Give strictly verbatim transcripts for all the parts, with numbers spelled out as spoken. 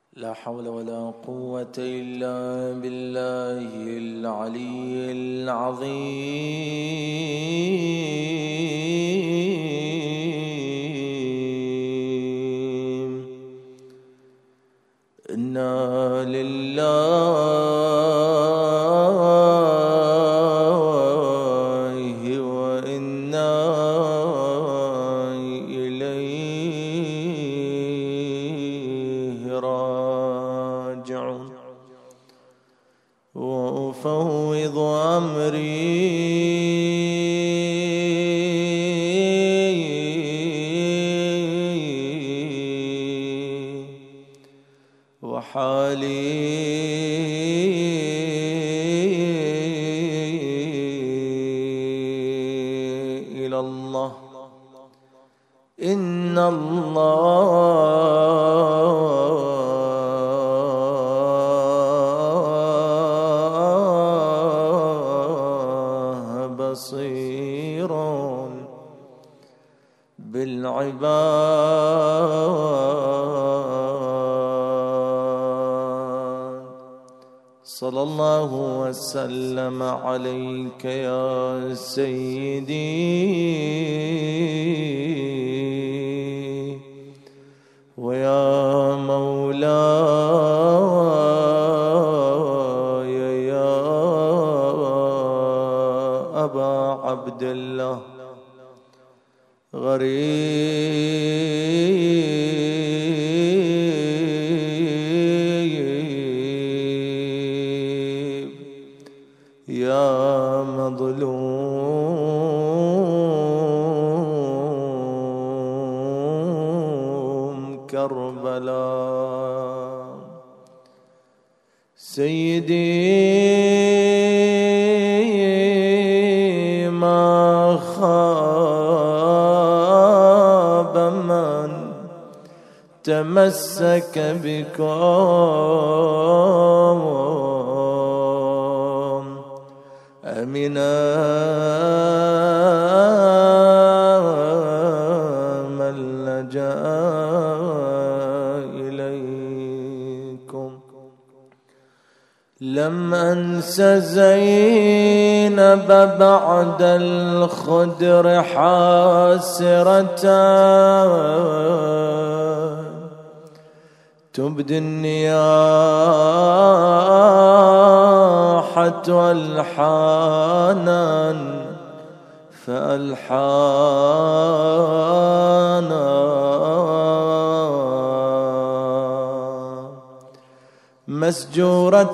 لا حول ولا قوة إلا بالله العلي العظيم. إنا لله وإنا إليه راجعون. وأفوض أمري وحالي إلى الله. إن الله بصير بالعباد. صلى الله وسلم عليك يا سيدي ويا مولاي يا أبا عبد الله. غريب يا مظلوم كربلاء. سيدي ما خاب من تمسك بكم أمنا من لجأ إليكم. لم أنس زينب بعد الخدر حاسرة تبدي النياحة ألحانا فألحانا مسجورة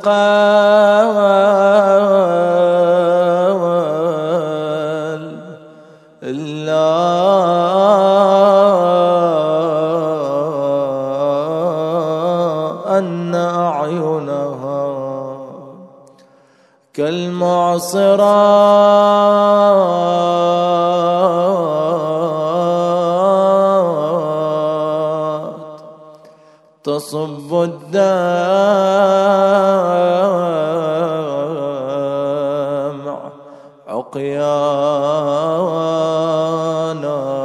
القلب إلا أن أعينها كالمعصرات تصب الدمع عقيانا.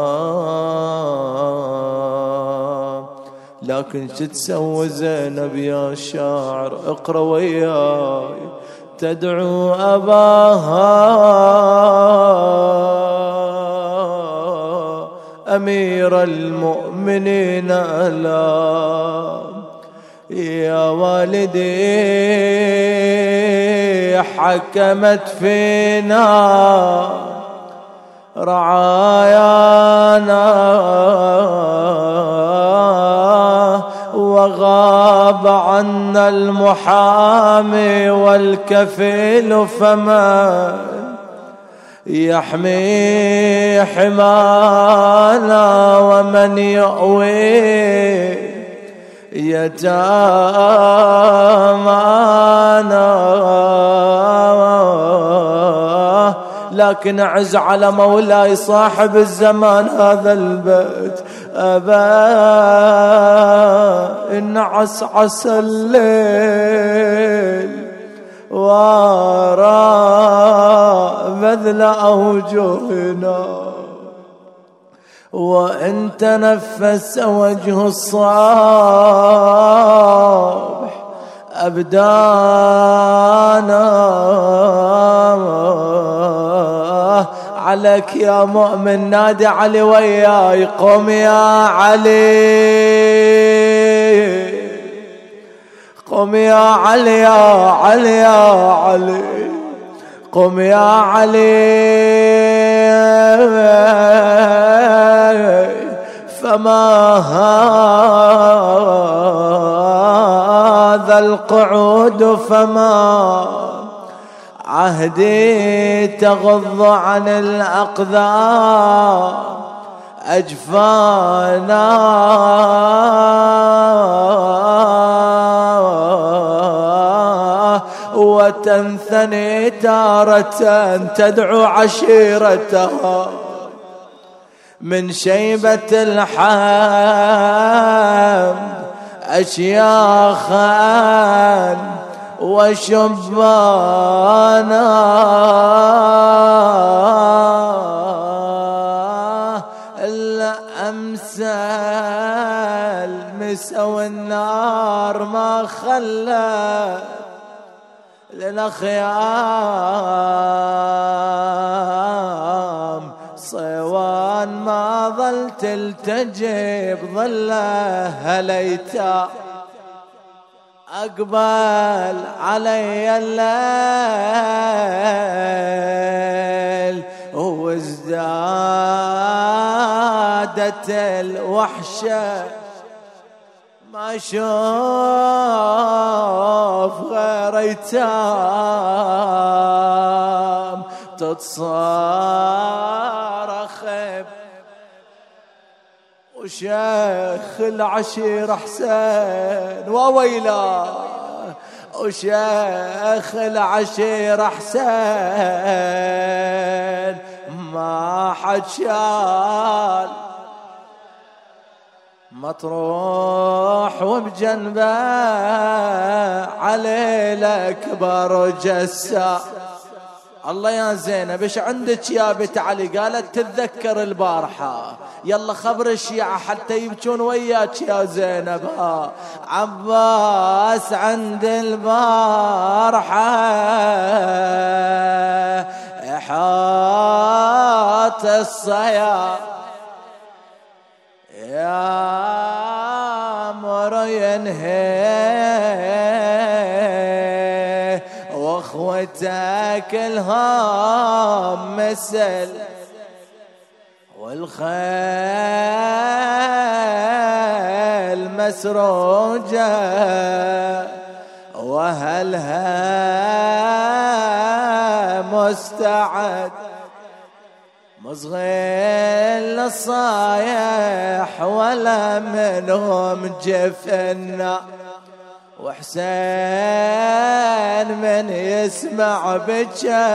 لكن شو تسوي زينب يا شاعر؟ اقرأ وياي. تدعو أباها أمير المؤمنين ألا يا والدي حكمت فينا رعايانا وغاب عنا المحامي والكفيل فمن يحمي حمانا ومن يؤوي يتامانا. لكن أعز على مولاي صاحب الزمان هذا البيت أبا إن عسعس الليل وراء بذل أوجهنا وإن تنفس وجه الصائم أبدانا عليك يا مؤمن نادي علي وياي قم يا علي قم يا علي يا علي يا علي قم يا علي فما هذا القعود فما عهدي تغض عن الأقدام أجفانا وتنثني تارة تدعو عشيرتها من شيبة الحمد أشياخا وشبانا إلا أمسى المسا النار ما خلى لنا خيام صيوان ما ظل تلتجب ظله هليتا أقبل علي الليل وازدادت الوحشة ما شوف غير ايتام تتصارخ وشيخ العشير حسين وويلا وشيخ العشير حسين ما حد شال مطروح وبجنبه علي الأكبر جسا. الله يا زينب ايش عندك يا بنت علي؟ قالت تتذكر البارحة يلا خبر الشيعة حتى يبكون وياك يا زينب. ها عباس عند البارحة حاط الصيا يا مر ينهي واخوتك الهام مثل والخيل مسروجة وهلها مستعد مصغي للصايح ولا منهم جفنا وحسين من يسمع بجاه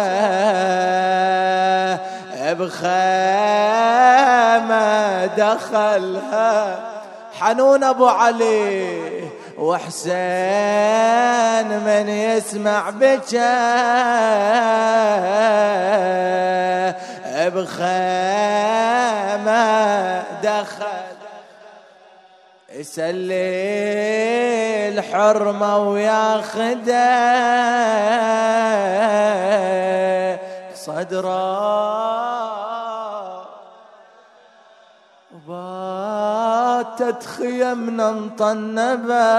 بخيمة دخلها حنون أبو علي وحسين من يسمع بجاه بخيمة دخل يسلي الحرمة وياخده صدره وباتت خيمنا مطنبة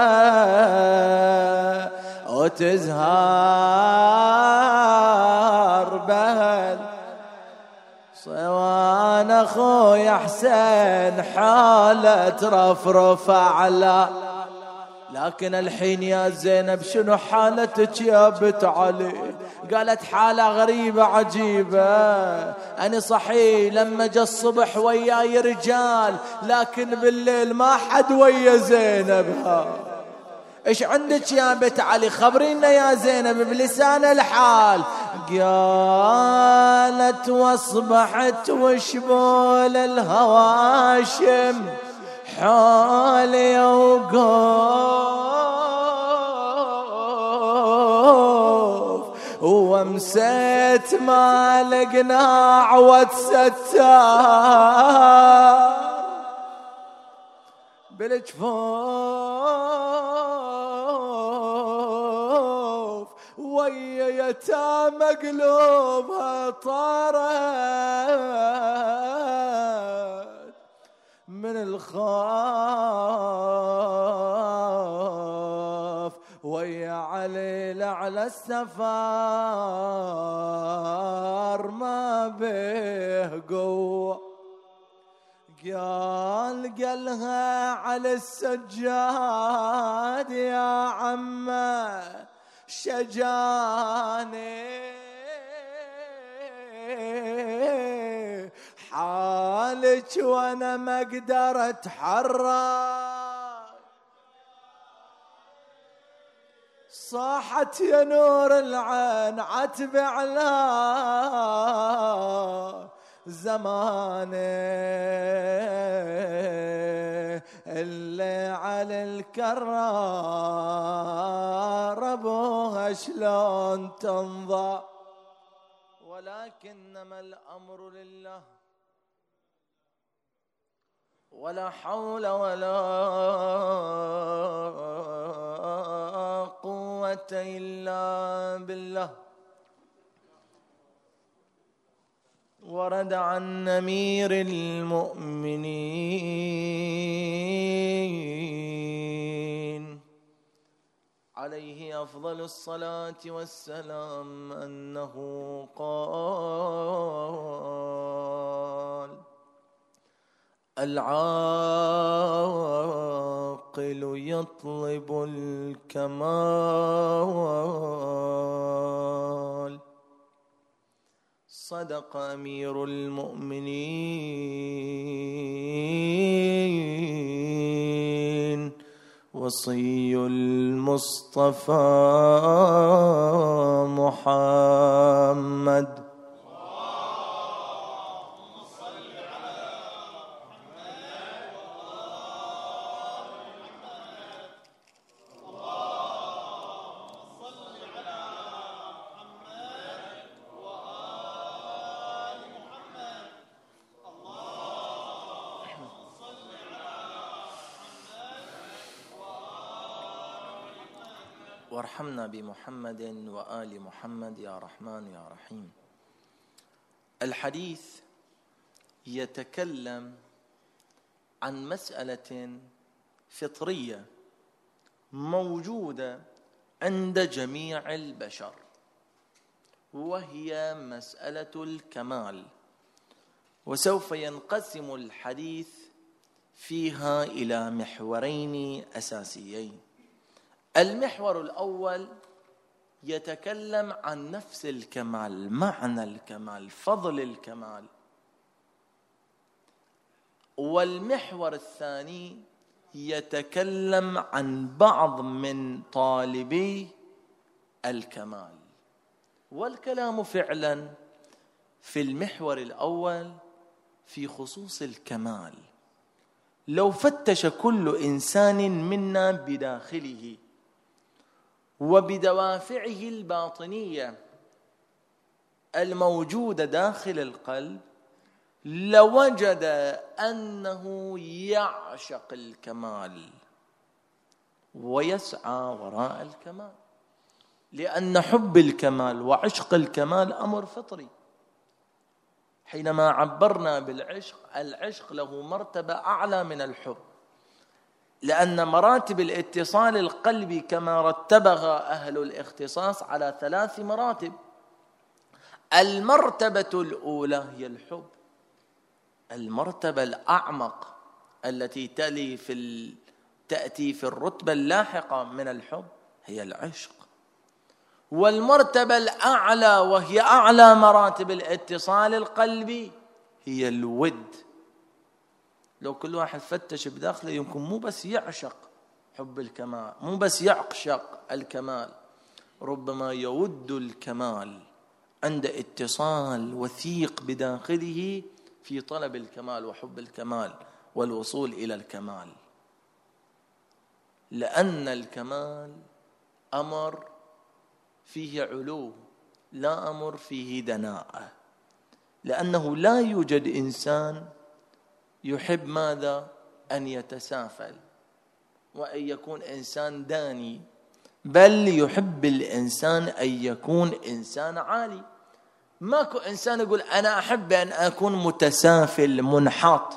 وتزهار بهل صوان اخويا حسين حالة ترفرف على. لكن الحين يا زينب شنو حالتك يا بنت علي؟ قالت حالة غريبة عجيبة. أنا صحيح لما جاء الصبح وياي رجال لكن بالليل ما حد ويا زينب. ايش عندك يا بنت علي؟ خبرينا يا زينب بلسان الحال. قالت واصبحت وشبول الهواشم حالي وقوف ومسيت ما لقنا عود ستار بالجفوف واليتامى قلوبها طارت من الخوف، ويا علي لعلى السفار ما به قوة. قال قالها على السجاد يا عمه شجاني، حالك وانا ما اقدر اتحرك. صاحت يا نور العين عتب على زمانه، اللي على الكرار ابوها شلون تنضى. ولكنما الامر لله، ولا حول ولا قوة إلا بالله. ورد عن أمير المؤمنين عليه أفضل الصلاة والسلام أنه قال: العاقل يطلب الكمال. صدق أمير المؤمنين وصي المصطفى محمد. وارحمنا بمحمد وآل محمد يا رحمن يا رحيم. الحديث يتكلم عن مسألة فطرية موجودة عند جميع البشر، وهي مسألة الكمال. وسوف ينقسم الحديث فيها إلى محورين أساسيين. المحور الأول يتكلم عن نفس الكمال، معنى الكمال، فضل الكمال. والمحور الثاني يتكلم عن بعض من طالبي الكمال. والكلام فعلا في المحور الأول في خصوص الكمال. لو فتش كل إنسان منا بداخله وبدوافعه الباطنية الموجودة داخل القلب، لوجد أنه يعشق الكمال ويسعى وراء الكمال، لأن حب الكمال وعشق الكمال أمر فطري. حينما عبرنا بالعشق، العشق له مرتبة أعلى من الحب، لأن مراتب الاتصال القلبي كما رتبها أهل الاختصاص على ثلاث مراتب. المرتبة الأولى هي الحب، المرتبة الأعمق التي تلي في ال... تأتي في الرتبة اللاحقة من الحب هي العشق. والمرتبة الأعلى وهي أعلى مراتب الاتصال القلبي هي الود. لو كل واحد فتش بداخله يمكن مو بس يعشق حب الكمال، مو بس يعشق الكمال، ربما يود الكمال عند اتصال وثيق بداخله في طلب الكمال وحب الكمال والوصول إلى الكمال. لأن الكمال أمر فيه علو، لا أمر فيه دناءة. لأنه لا يوجد إنسان يحب ماذا؟ أن يتسافل وأن يكون إنسان داني. بل يحب الإنسان أن يكون إنسان عالي. ماكو إنسان يقول أنا أحب أن أكون متسافل منحط.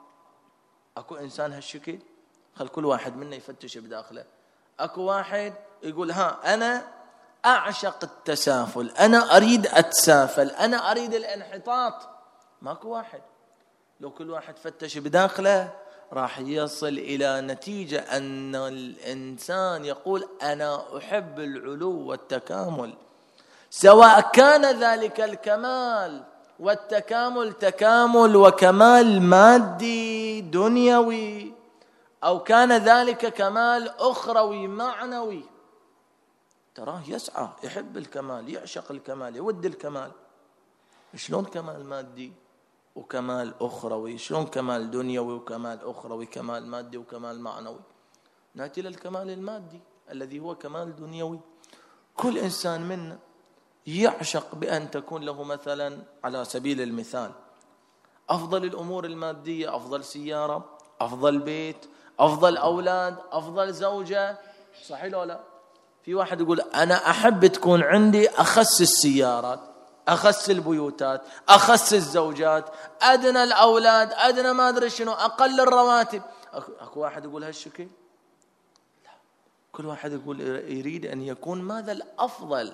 أكو إنسان هالشكل؟ خل كل واحد منا يفتش بداخله. أكو واحد يقول ها أنا أعشق التسافل، أنا أريد أتسافل، أنا أريد الانحطاط. ماكو واحد. لو كل واحد فتش بداخله راح يصل إلى نتيجة أن الإنسان يقول أنا أحب العلو والتكامل، سواء كان ذلك الكمال والتكامل تكامل وكمال مادي دنيوي، أو كان ذلك كمال أخروي معنوي. تراه يسعى، يحب الكمال، يعشق الكمال، يود الكمال. شلون كمال مادي وكمال أخروي؟ شلون كمال دنيوي وكمال أخروي؟ كمال مادي وكمال معنوي. نأتي للكمال المادي الذي هو كمال دنيوي. كل إنسان منا يعشق بأن تكون له مثلا على سبيل المثال أفضل الأمور المادية، أفضل سيارة، أفضل بيت، أفضل أولاد، أفضل زوجة. صحيح ولا لا؟ في واحد يقول أنا أحب تكون عندي أخس السيارات، أخس البيوتات، أخس الزوجات، أدنى الأولاد، أدنى ما أدري شنو، أقل الرواتب. أكو واحد يقول هالشكل؟ لا، كل واحد يقول يريد أن يكون ماذا الأفضل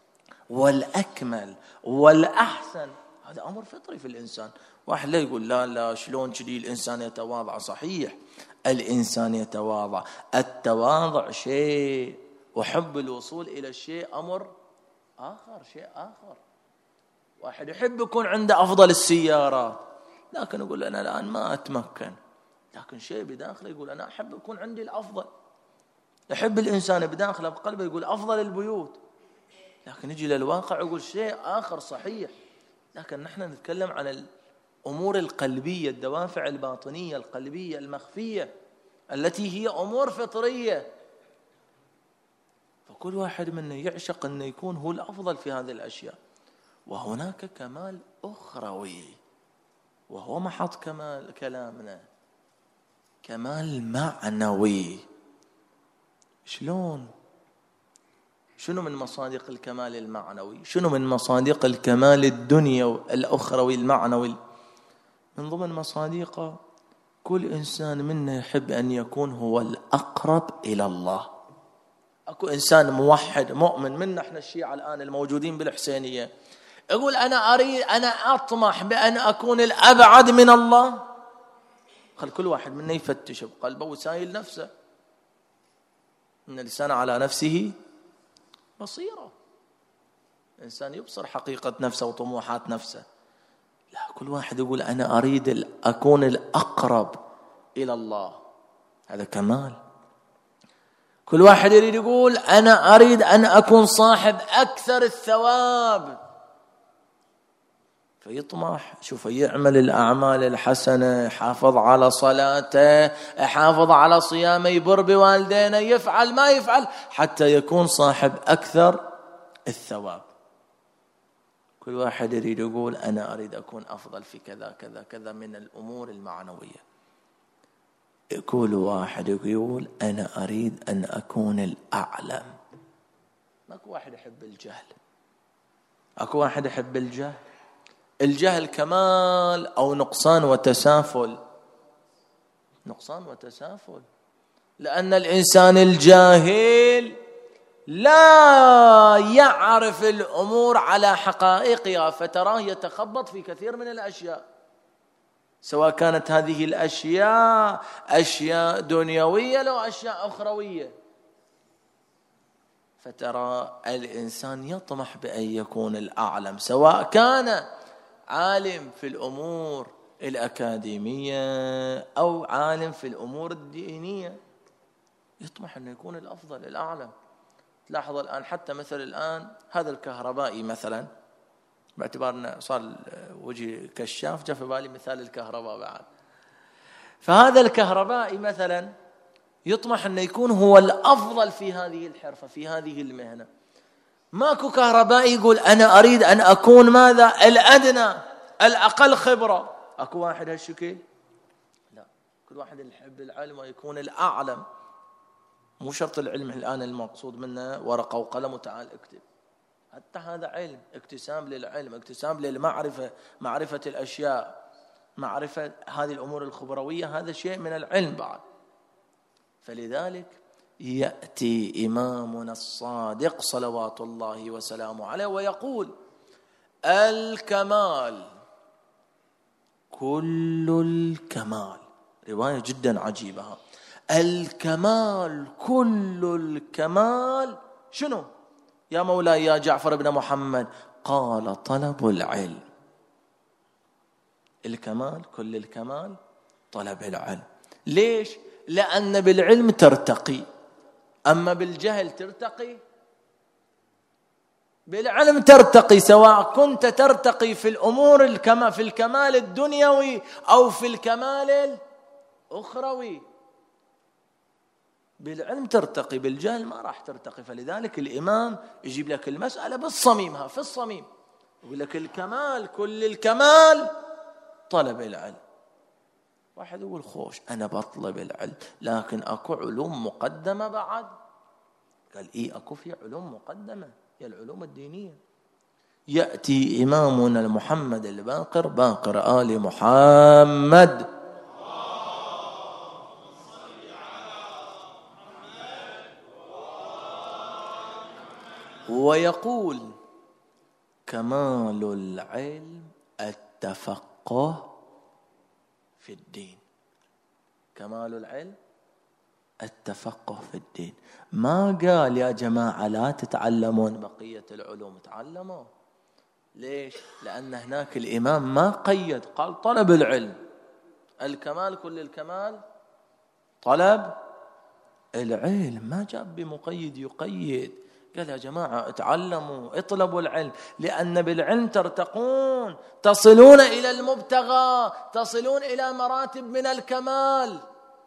والأكمل والأحسن. هذا أمر فطري في الإنسان. واحد لا يقول لا لا شلون كذي الإنسان يتواضع. صحيح الإنسان يتواضع، التواضع شيء وحب الوصول إلى الشيء أمر آخر، شيء آخر. واحد يحب يكون عنده أفضل السيارات، لكن يقول أنا الآن ما أتمكن، لكن شيء بداخله يقول أنا أحب يكون عندي الأفضل. يحب الإنسان بداخله بقلبه يقول أفضل البيوت، لكن يجي للواقع يقول شيء آخر. صحيح، لكن نحن نتكلم عن الأمور القلبية، الدوافع الباطنية القلبية المخفية التي هي أمور فطرية. فكل واحد منا يعشق أن يكون هو الأفضل في هذه الأشياء. وهناك كمال أخروي وهو محط كمال كلامنا، كمال معنوي. شلون؟ شنو من مصادق الكمال المعنوي؟ شنو من مصادق الكمال الدنيا الأخروي المعنوي؟ من ضمن مصادقه كل إنسان منا يحب أن يكون هو الأقرب إلى الله. أكو إنسان موحد مؤمن منا إحنا الشيعة الآن الموجودين بالحسينية يقول أنا أريد، أنا أطمح بأن أكون الأبعد من الله. خل كل واحد منا يفتش بقلبه وسائل نفسه. إن الإنسان على نفسه بصيرة، الإنسان يبصر حقيقة نفسه وطموحات نفسه. لا، كل واحد يقول أنا أريد أكون الأقرب إلى الله. هذا كمال. كل واحد يريد يقول أنا أريد أن أكون صاحب أكثر الثواب، فيطمح. شوف، يعمل الأعمال الحسنة، يحافظ على صلاته، يحافظ على صيامه، يبر بوالدينه، يفعل ما يفعل حتى يكون صاحب أكثر الثواب. كل واحد يريد يقول أنا أريد أكون أفضل في كذا كذا كذا من الأمور المعنوية. كل واحد يقول أنا أريد أن أكون الأعلم. ماكو واحد يحب الجهل. أكو واحد يحب الجهل. الجهل كمال أو نقصان وتسافل؟ نقصان وتسافل، لأن الإنسان الجاهل لا يعرف الأمور على حقائقها، فتراه يتخبط في كثير من الأشياء، سواء كانت هذه الأشياء أشياء دنيوية أو أشياء أخروية. فترى الإنسان يطمح بأن يكون الأعلم، سواء كان عالم في الأمور الأكاديمية أو عالم في الأمور الدينية، يطمح أن يكون الأفضل الأعلم. تلاحظ الآن حتى مثل الآن هذا الكهربائي مثلا، باعتبار أنه صار وجهي كشاف جاء في بالي مثال الكهرباء بعد. فهذا الكهربائي مثلا يطمح أن يكون هو الأفضل في هذه الحرفة، في هذه المهنة. ماكو كهربائي يقول أنا أريد أن أكون ماذا؟ الأدنى، الأقل خبرة. أكو واحد هالشكل؟ لا، كل واحد يحب العلم ويكون الأعلم. مو شرط العلم الآن المقصود منه ورقة وقلم وتعال اكتب، حتى هذا علم، اكتساب للعلم، اكتساب للمعرفة، معرفة الأشياء، معرفة هذه الأمور الخبروية، هذا شيء من العلم بعد. فلذلك يأتي إمامنا الصادق صلوات الله وسلامه عليه ويقول: الكمال كل الكمال. رواية جدا عجيبة، الكمال كل الكمال شنو يا مولاي يا جعفر بن محمد؟ قال: طلب العلم. الكمال كل الكمال طلب العلم. ليش؟ لأن بالعلم ترتقي، أما بالجهل ترتقي؟ بالعلم ترتقي، سواء كنت ترتقي في الأمور الكمال، في الكمال الدنيوي أو في الكمال الأخروي. بالعلم ترتقي، بالجهل ما راح ترتقي. فلذلك الإمام يجيب لك المسألة بالصميمها، في الصميم يقول لك: الكمال كل الكمال طلب العلم. واحد يقول: خوش أنا بطلب العلم لكن أكو علوم مقدمة بعد. قال: إيه أكو في علوم مقدمة، هي العلوم الدينية. يأتي إمامنا المحمد الباقر، باقر آل محمد، ويقول: كمال العلم التفقه في الدين. كمال العلم التفقه في الدين. ما قال يا جماعة لا تتعلمون بقية العلوم، تعلموا. ليش؟ لأن هناك الإمام ما قيد، قال طلب العلم. الكمال كل الكمال طلب العلم، ما جاب بمقيد يقيد. قال يا جماعة اتعلموا، اطلبوا العلم، لأن بالعلم ترتقون، تصلون إلى المبتغى، تصلون إلى مراتب من الكمال.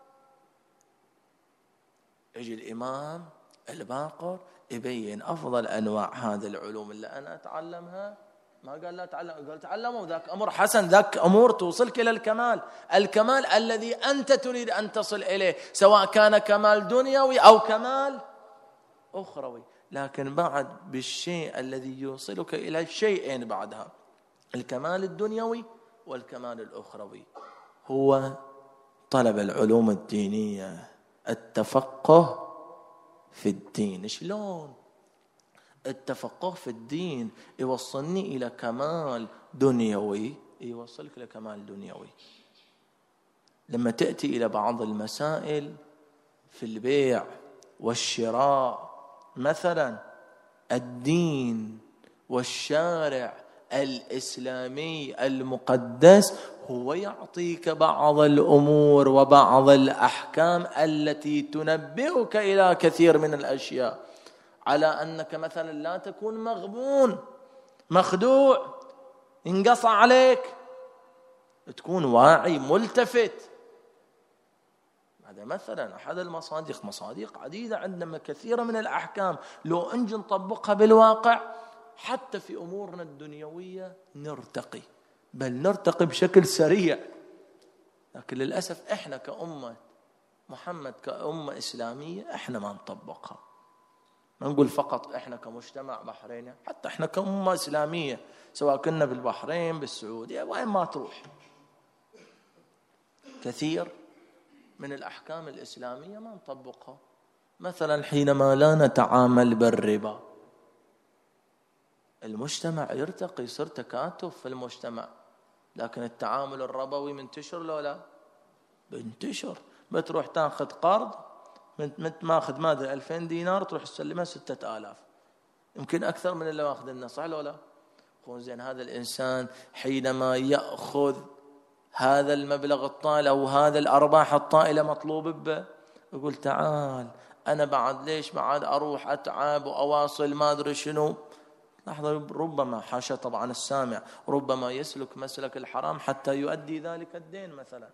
يجي الإمام الباقر يبين أفضل أنواع هذه العلوم اللي أنا أتعلمها. ما قال لا تعلم، قال تعلموا، ذاك أمر حسن، ذاك أمور توصلك إلى الكمال، الكمال الذي أنت تريد أن تصل إليه، سواء كان كمال دنيوي أو كمال أخروي. لكن بعد بالشيء الذي يوصلك إلى الشيئين بعدها، الكمال الدنيوي والكمال الأخروي، هو طلب العلوم الدينية، التفقه في الدين. شلون التفقه في الدين يوصلني إلى كمال دنيوي؟ يوصلك إلى كمال دنيوي لما تأتي إلى بعض المسائل في البيع والشراء مثلا، الدين والشارع الإسلامي المقدس هو يعطيك بعض الأمور وبعض الأحكام التي تنبئك إلى كثير من الأشياء، على أنك مثلا لا تكون مغبون مخدوع ينقص عليك، تكون واعي ملتفت. هذا مثلا أحد المصادق، مصادق عديدة عندنا كثيرة من الأحكام لو أنجي نطبقها بالواقع حتى في أمورنا الدنيوية نرتقي، بل نرتقي بشكل سريع. لكن للأسف إحنا كأمة محمد، كأمة إسلامية، إحنا ما نطبقها. ما نقول فقط إحنا كمجتمع بحريني، حتى إحنا كأمة إسلامية سواء كنا بالبحرين بالسعودية وين ما تروح، كثير من الأحكام الإسلامية ما نطبقها. مثلا حينما لا نتعامل بالربا، المجتمع يرتقي، يصير تكاتف في المجتمع. لكن التعامل الربوي منتشر لو لا؟ بنتشر. بتروح تاخذ قرض، من ماخذ ماذا ألفين دينار تروح تسلمها ستة آلاف، يمكن أكثر من اللي واخذ لنا، صح ولا لا؟ زين هذا الإنسان حينما يأخذ هذا المبلغ الطائل أو هذا الأرباح الطائلة مطلوب به، يقول تعال أنا بعد ليش بعد أروح أتعب وأواصل ما أدري شنو. لحظة، ربما حاشا طبعا السامع، ربما يسلك مسلك الحرام حتى يؤدي ذلك الدين مثلا.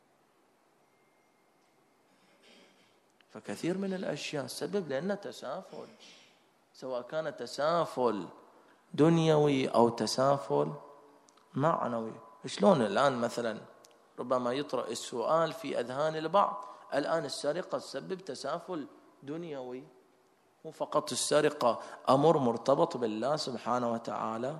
فكثير من الأشياء سبب لأن تسافل، سواء كان تسافل دنيوي أو تسافل معنوي. شلون الآن مثلا ربما يطرأ السؤال في أذهان البعض، الآن السرقة تسبب تسافل دنيوي، مو فقط السرقة أمر مرتبط بالله سبحانه وتعالى،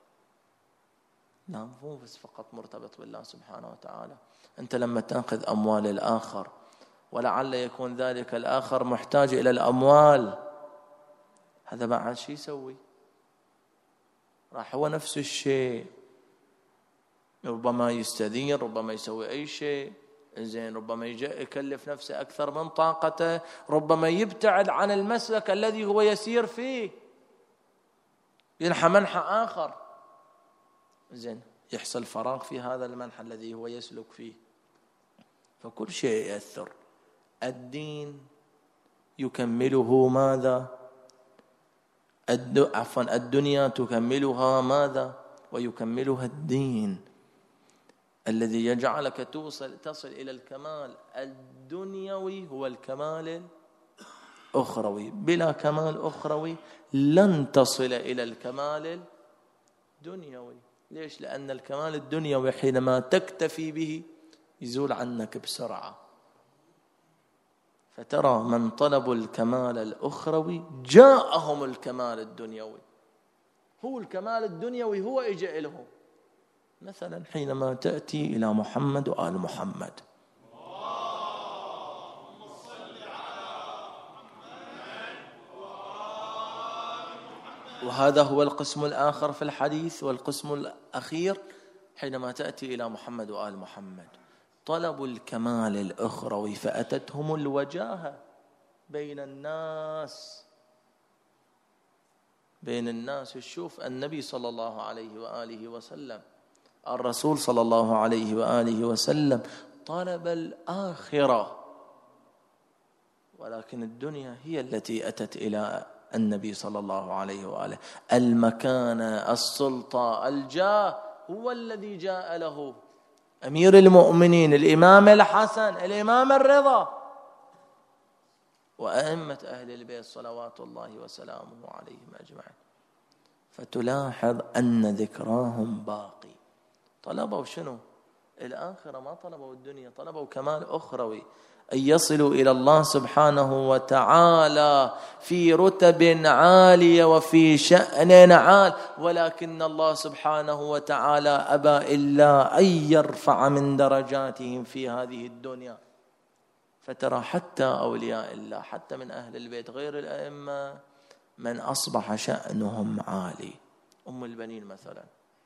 لا مو بس فقط مرتبط بالله سبحانه وتعالى. أنت لما تأخذ أموال الآخر ولعل يكون ذلك الآخر محتاج إلى الأموال، هذا بعد شو يسوي؟ راح هو نفس الشيء، ربما يستدين، ربما يسوي أي شيء زين، ربما يكلف نفسه أكثر من طاقته، ربما يبتعد عن المسلك الذي هو يسير فيه، ينحى منحى آخر، زين، يحصل فراغ في هذا المنحى الذي هو يسلك فيه. فكل شيء يأثر. الدين يكمله ماذا؟ الد... عفوا الدنيا تكملها ماذا؟ ويكملها الدين الذي يجعلك توصل تصل إلى الكمال الدنيوي، هو الكمال الأخروي. بلا كمال أخروي لن تصل إلى الكمال الدنيوي. ليش؟ لأن الكمال الدنيوي حينما تكتفي به يزول عنك بسرعة. فترى من طلبوا الكمال الأخروي جاءهم الكمال الدنيوي، هو الكمال الدنيوي هو إجا لهم. مثلا حينما تأتي إلى محمد وآل محمد، وهذا هو القسم الآخر في الحديث، والقسم الأخير حينما تأتي إلى محمد وآل محمد طلبوا الكمال الأخروي فأتتهم الوجاهة بين الناس بين الناس تشوف النبي صلى الله عليه وآله وسلم، الرسول صلى الله عليه وآله وسلم طلب الآخرة، ولكن الدنيا هي التي أتت إلى النبي صلى الله عليه وآله. المكانة، السلطة، الجاه هو الذي جاء له. أمير المؤمنين الإمام الحسن، الإمام الرضا، وأئمة أهل البيت صلوات الله وسلامه عليهم أجمعين. فتلاحظ أن ذكراهم باقي. طلبوا شنو؟ الآخرة، ما طلبوا الدنيا، طلبوا كمال أخروي، أن يصلوا إلى الله سبحانه وتعالى في رتب عالية وفي شأن عال، ولكن الله سبحانه وتعالى أبى إلا أن يرفع من درجاتهم في هذه الدنيا. فترى حتى أولياء الله، حتى من أهل البيت غير الأئمة، من أصبح شأنهم عالي. أم البنين مثلا،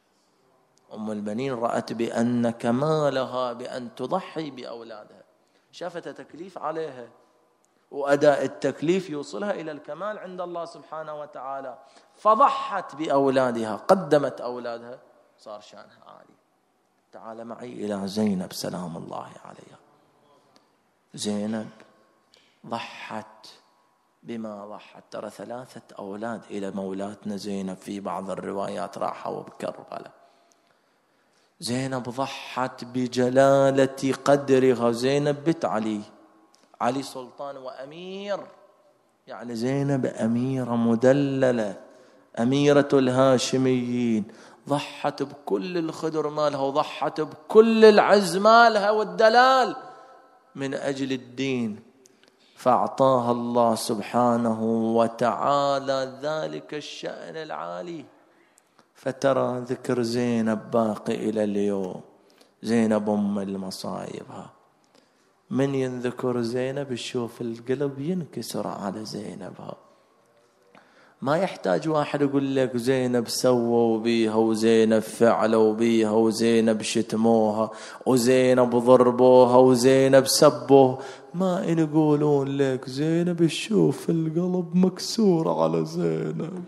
أم البنين رأت بأن كمالها بأن تضحي بأولادها، شافت تكليف عليها، وأداء التكليف يوصلها إلى الكمال عند الله سبحانه وتعالى، فضحت بأولادها، قدمت أولادها، صار شأنها عالي. تعال معي إلى زينب سلام الله عليها. زينب ضحت بما ضحت، ترى ثلاثة أولاد إلى مولاتنا زينب، في بعض الروايات راحوا بكربلاء. زينب ضحت بجلالة قدرها. زينب بنت علي، علي سلطان وأمير، يعني زينب أميرة مدللة، أميرة الهاشميين، ضحت بكل الخدر مالها، وضحت بكل العز مالها والدلال من أجل الدين، فأعطاها الله سبحانه وتعالى ذلك الشأن العالي. فترى ذكر زينب باقي إلى اليوم. زينب أم المصايبها، من ينذكر زينب يشوف القلب ينكسر على زينبها. ما يحتاج واحد يقول لك زينب سووا بيها، وزينب فعلوا بيها، وزينب شتموها، وزينب ضربوها، وزينب سبوها. ما إن يقولون لك زينب يشوف القلب مكسور على زينب.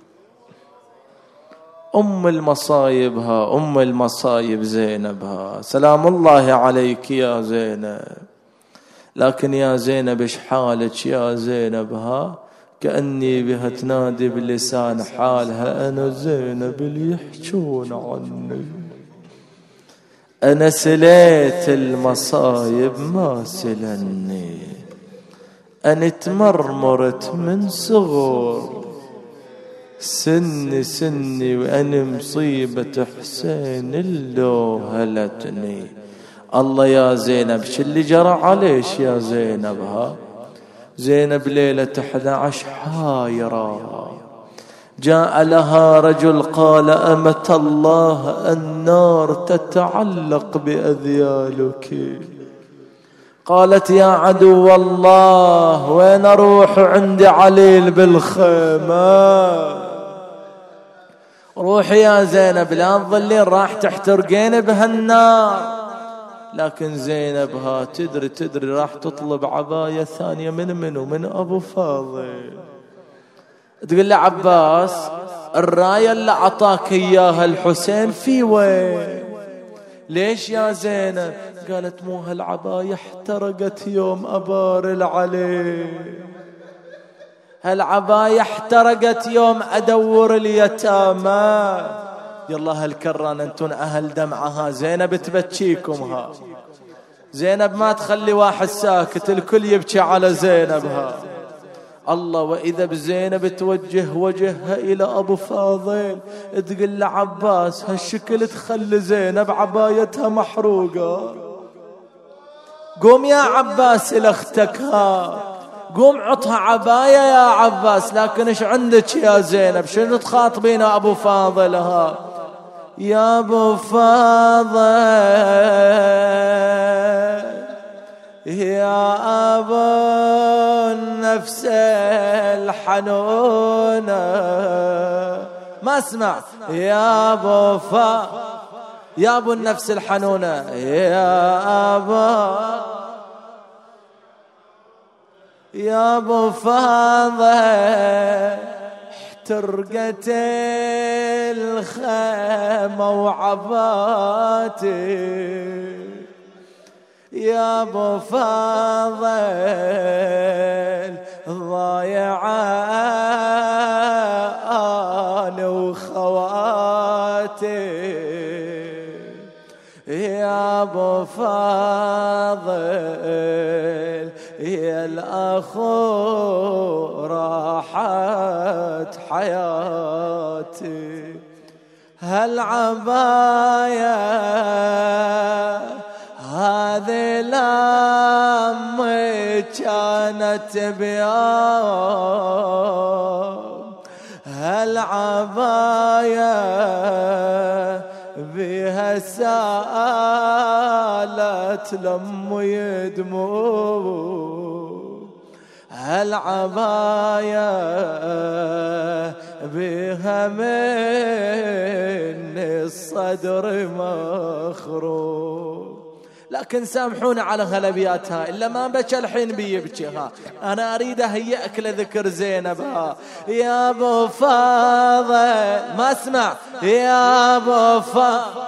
أم المصايبها، أم المصايب زينبها، سلام الله عليك يا زينب. لكن يا زينب إيش حالك يا زينبها؟ كأني بها تنادي بلسان حالها، أنا زينب اللي يحجون عني، أنا سليت المصايب ما سلني، أنا تمرمرت من صغر سني سني، وأنا مصيبة حسين اللو هلتني. الله يا زينب شو اللي جرى عليش يا زينب؟ ها زينب ليلة أحد عشر حايرة، جاء لها رجل قال أمة الله النار تتعلق بأذيالك. قالت يا عدو الله وين أروح عند عليل بالخيمة؟ روحي يا زينب لا تظلين راح تحترقين بهالنار. لكن زينب ها تدري تدري راح تطلب عباية ثانية من منو؟ من أبو فاضل. تقول له عباس الراية اللي عطاك إياها الحسين في وين؟ ليش يا زينب؟ قالت مو هالعباية احترقت يوم أبارل عليه، هالعباية احترقت يوم أدور اليتامى. يلا هالكران انتون أهل دمعها، زينب تبكيكم ها، زينب ما تخلي واحد ساكت، الكل يبكي على زينب ها. الله وإذا بزينب توجه وجهها إلى أبو فاضل تقول له عباس هالشكل تخلي زينب عبايتها محروقة، قوم يا عباس إلى أختك ها، قوم عطها عباية يا عباس. لكن إيش عندك يا زينب؟ شنو تخاطبين أبو فاضل ها؟ يا أبو فاضل يا أبو النفس الحنونة، ما اسمع، يا أبو فا يا أبو النفس الحنونة، يا أبو يا أبو فاضل احترقت الخيمة وعباتي، يا أبو فاضل ضايعة أنا وخواتي، يا أبو فاضل يا الأخو راحت حياتي، هالعباية هذه لامي كانت بيوم، هالعباية بها سالت لمي دموع، هالعباية بها من الصدر مخروج. لكن سامحونا على غلبياتها، إلا ما بكى الحين بيبكيها. أنا أريد أهيئك لذكر زينب ها. يا أبو فاضل ما اسمع، يا أبو فاضل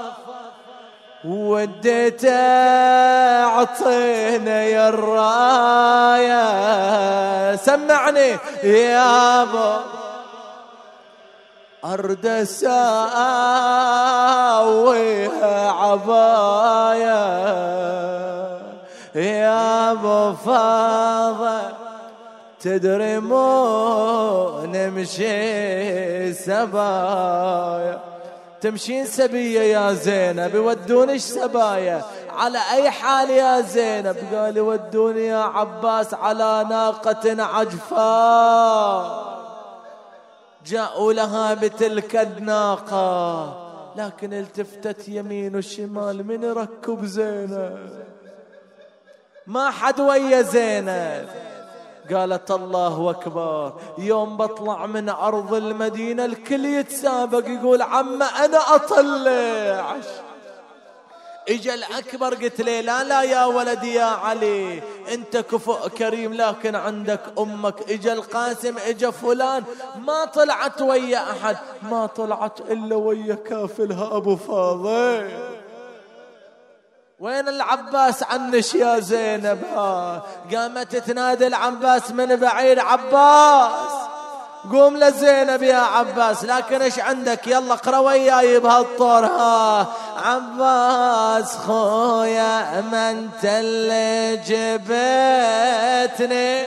وديت أعطيني يا الراية، سمعني يا أبو أرد أساويها عباية، يا أبو فاضل تدري مو نمشي سبايا، تمشين سبية يا زينب يودونش سبايا على أي حال يا زينب؟ قال يودوني يا عباس على ناقة عجفاء. جاءوا لها بتلك الناقة، لكن التفتت يمين وشمال من ركب زينب، ما حد ويا زينب. قالت الله أكبر، يوم بطلع من أرض المدينة الكل يتسابق يقول عم أنا أطلع. إجا الأكبر قلت لي لا لا يا ولدي يا علي أنت كفؤ كريم، لكن عندك أمك. إجا القاسم إجا فلان، ما طلعت ويا أحد، ما طلعت إلا ويا كافلها أبو فاضل. وين العباس عنش يا زينب ها؟ قامت تنادي العباس من بعيد، عباس قوم لزينب يا عباس. لكن ايش عندك؟ يلا اقرا وياي بهالطور ها. عباس خويا ما انت اللي جبتني،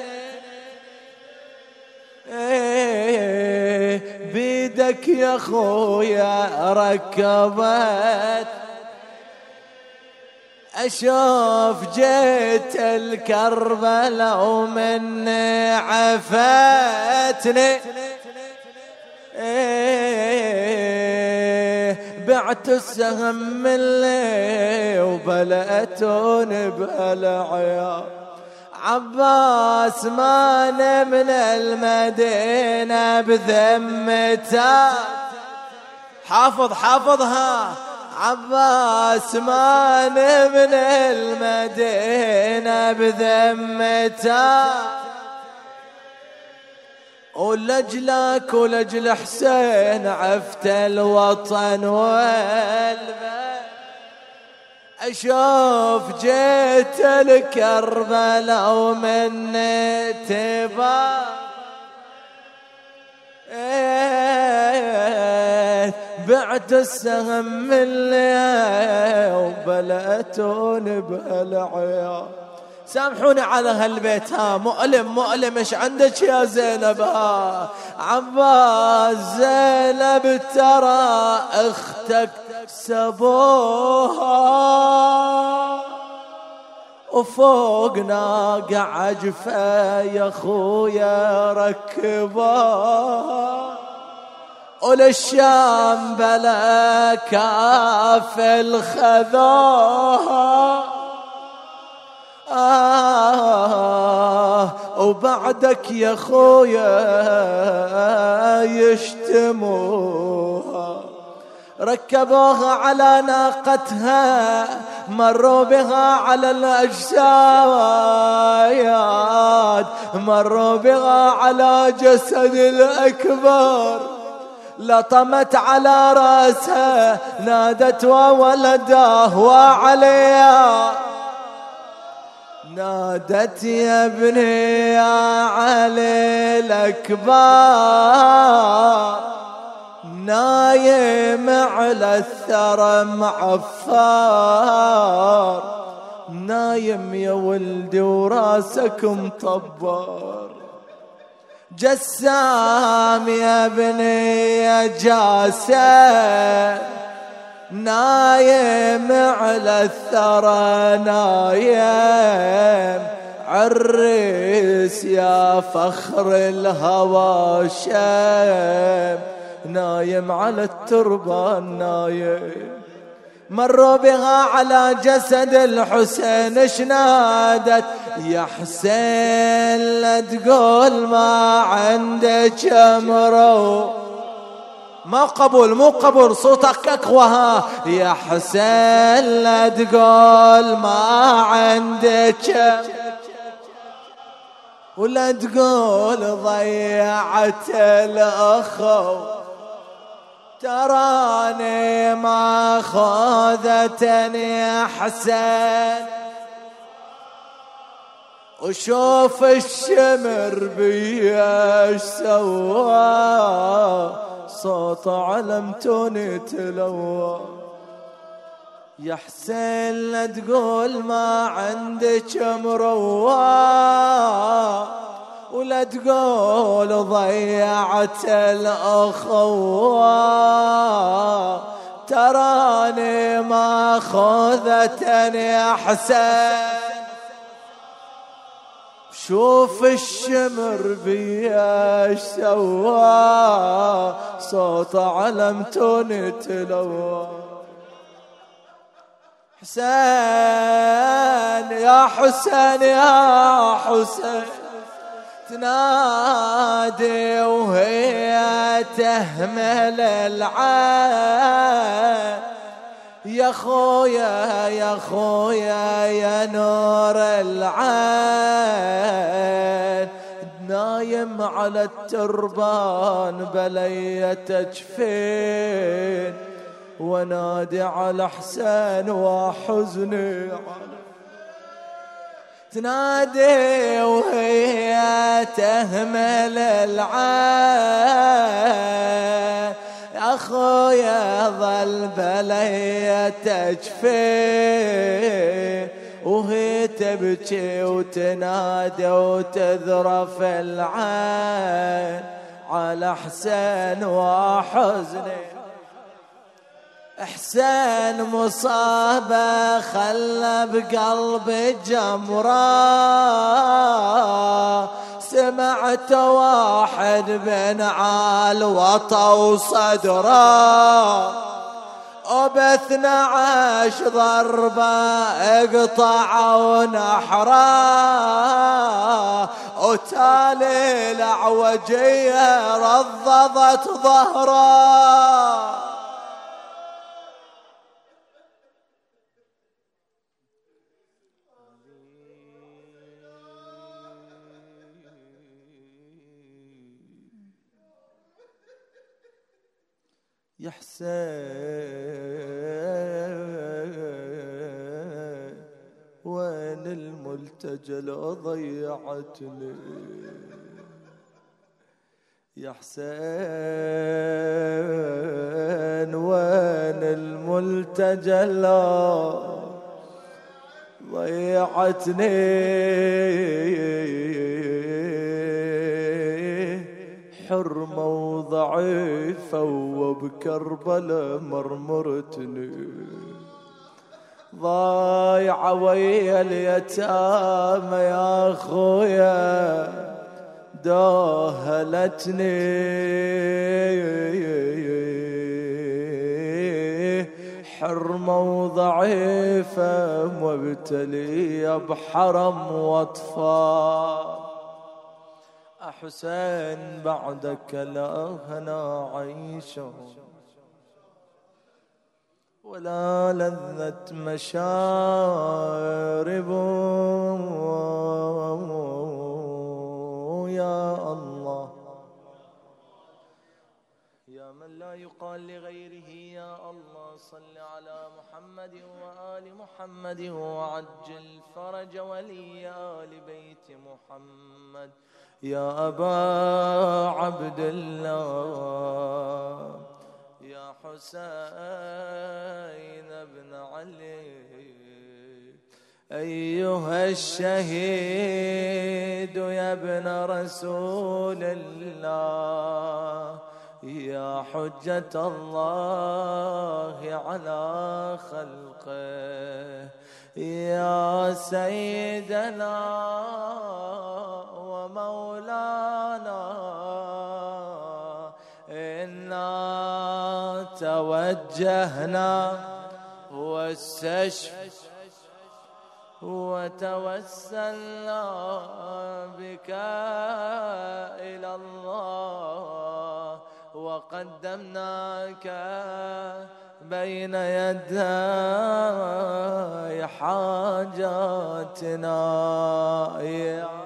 بيدك يا خويا ركبت أشوف جيت الكربلاء ومني عفتني بعت السهم من اللي وبلأتون بهالعيار عباس مان من المدينة بذمته حافظ حافظها عباس مان من المدينة بذمته ولجلك ولجل حسين عفت الوطن والبلد أشوف جيت الكربلاء ومني تبا بعت السهم من اللي وبلأتون بهالعيار. سامحوني على هالبيت ها مؤلم مؤلم. ايش عندك يا زينب؟ ها عباس زينب ترى اختك سبوها وفوقنا قعجفة يا خويا ركبوها وللشام بلا كافل خذوها آه وبعدك يا خويا يشتموها ركبوها على ناقتها مروا بها على الأجساد مروا بها على جسد الأكبر لطمت على رأسها نادت وولده وعليا نادت يا ابني يا علي الأكبر نايم على الثرى معفار نايم يا ولدي وراسك مطبر جسام يا ابني يا جاسم نايم على الثرى نايم عريس يا فخر الهوى شام نايم على التربان نايم مروا بها على جسد الحسين اش نادت يا حسين لا تقول ما عندك امرو ما قبول مو قبول صوتك اقوى يا حسين لا تقول ما عندك ولا تقول ضيعت الاخو تراني ما خذتني يا حسين وشوف الشمر بيا اش سوى صوت علمتوني تلوى يا حسين لا تقول ما عندك مروى ولا تقول ضيعت الأخوة تراني ما خذتني يا حسين شوف الشمر بيا اش سوى صوت علمتوني تلوى حسين يا حسين يا حسين تنادي وهي تهمل العين يا خويا يا خويا يا نور العين نايم على التربان بليتك فين ونادي على حسين وحزني على تنادي وهي تهمل العين يا خويا ظل بليتك فين وهي تبكي وتنادي وتذرف العين على حسين وحزني حسين مصابه خلى بقلبي جمره، سمعت واحد بنعال وطو صدره، وباثنى عشر ضربة اقطعوا نحره، وتالي الأعوجية رضضت ظهره. يا حسين وين الملتجل ضيعتني، يا حسين وين الملتجل ضيعتني، حرمة وضعيفة وبكربلة مرمرتني، ضايعة ويا اليتامى يا خويا داهلتني، حرمة وضعيفة مبتلية بحرم واطفال. حسين بعدك لا هنا عيش ولا لذة مشارب، يا الله يا من لا يقال لغيره يا الله صل على محمد وآل محمد وعجل فرج ولي آل بيت محمد، يا أبا عبد الله يا حسين بن علي، أيها الشهيد يا ابن رسول الله، يا حجة الله على خلقه، يا سيدنا ومولانا، إنا توجهنا واستشفى وتوسلنا بك إلى الله، وقدمناك بين يدي حاجاتنا يا